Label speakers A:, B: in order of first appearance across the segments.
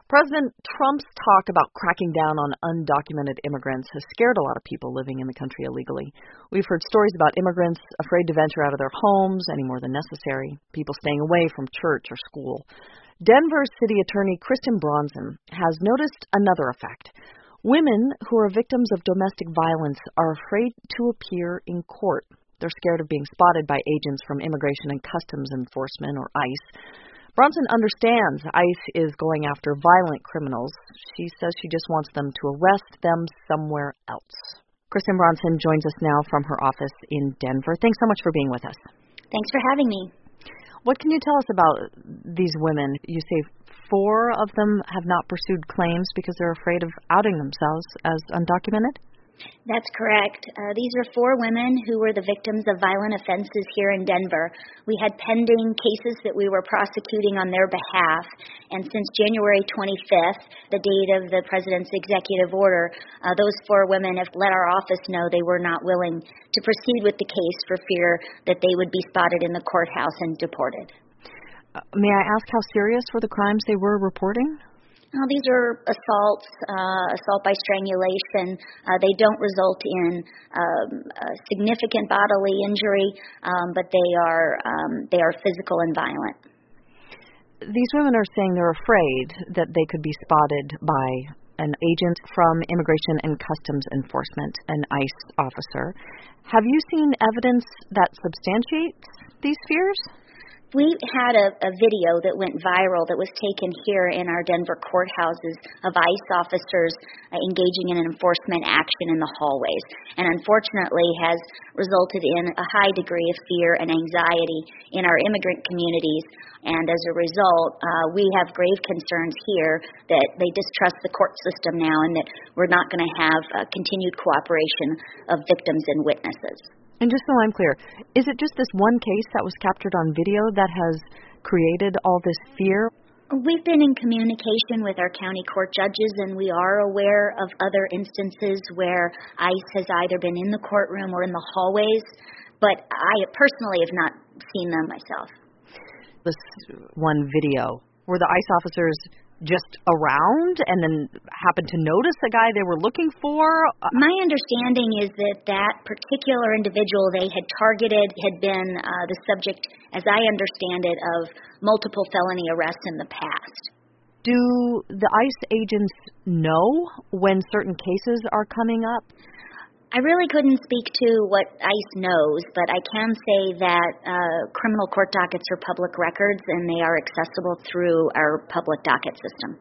A: President Trump's talk about cracking down on undocumented immigrants has scared a lot of people living in the country illegally. We've heard stories about immigrants afraid to venture out of their homes any more than necessary, people staying away from church or school. Denver City Attorney Kristen Bronson has noticed another effect. Women who are victims of domestic violence are afraid to appear in court. They're scared of being spotted by agents from Immigration and Customs Enforcement, or ICE. Bronson understands ICE is going after violent criminals. She says she just wants them to arrest them somewhere else. Kristen Bronson joins us now from her office in Denver. Thanks so much for being with us.
B: Thanks for having me.
A: What can you tell us about these women? You say 4 of them have not pursued claims because they're afraid of outing themselves as undocumented?
B: That's correct. These are 4 women who were the victims of violent offenses here in Denver. We had pending cases that we were prosecuting on their behalf, and since January 25th, the date of the President's executive order, those 4 women have let our office know they were not willing to proceed with the case for fear that they would be spotted in the courthouse and deported.
A: May I ask how serious were the crimes they were reporting?
B: These are assaults, assault by strangulation. They don't result in significant bodily injury, but they are physical and violent.
A: These women are saying they're afraid that they could be spotted by an agent from Immigration and Customs Enforcement, an ICE officer. Have you seen evidence that substantiates these fears?
B: We had a video that went viral that was taken here in our Denver courthouses of ICE officers engaging in an enforcement action in the hallways, and unfortunately has resulted in a high degree of fear and anxiety in our immigrant communities. And as a result, we have grave concerns here that they distrust the court system now and that we're not going to have continued cooperation of victims and witnesses.
A: And just so I'm clear, is it just this one case that was captured on video that has created all this fear?
B: We've been in communication with our county court judges, and we are aware of other instances where ICE has either been in the courtroom or in the hallways, but I personally have not seen them myself.
A: This one video, were the ICE officers just around and then happened to notice the guy they were looking for?
B: My understanding is that that particular individual they had targeted had been the subject, as I understand it, of multiple felony arrests in the past.
A: Do the ICE agents know when certain cases are coming up?
B: I really couldn't speak to what ICE knows, but I can say that criminal court dockets are public records and they are accessible through our public docket system.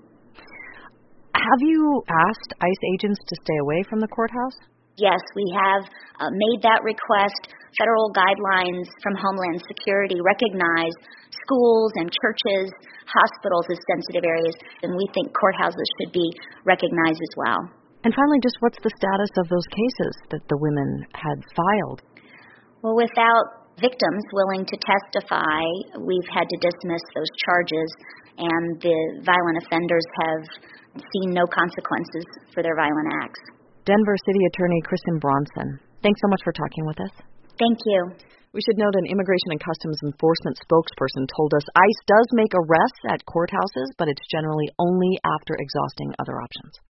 A: Have you asked ICE agents to stay away from the courthouse?
B: Yes, we have made that request. Federal guidelines from Homeland Security recognize schools and churches, hospitals as sensitive areas, and we think courthouses should be recognized as well.
A: And finally, just what's the status of those cases that the women had filed?
B: Well, without victims willing to testify, we've had to dismiss those charges, and the violent offenders have seen no consequences for their violent acts.
A: Denver City Attorney Kristen Bronson, thanks so much for talking with us.
B: Thank you.
A: We should note an Immigration and Customs Enforcement spokesperson told us ICE does make arrests at courthouses, but it's generally only after exhausting other options.